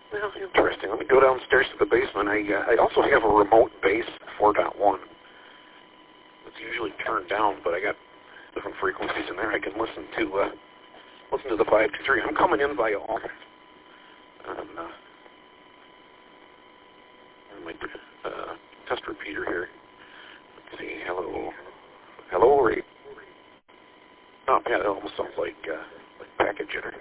Well, interesting. Let me go downstairs to the basement. I also have a remote base 4.1. It's usually turned down, but I got different frequencies in there. I can listen to the 523. I'm coming in via all. My test repeater here. Let's see. Hello, Ray. Oh, yeah, that almost sounds like packet jitter.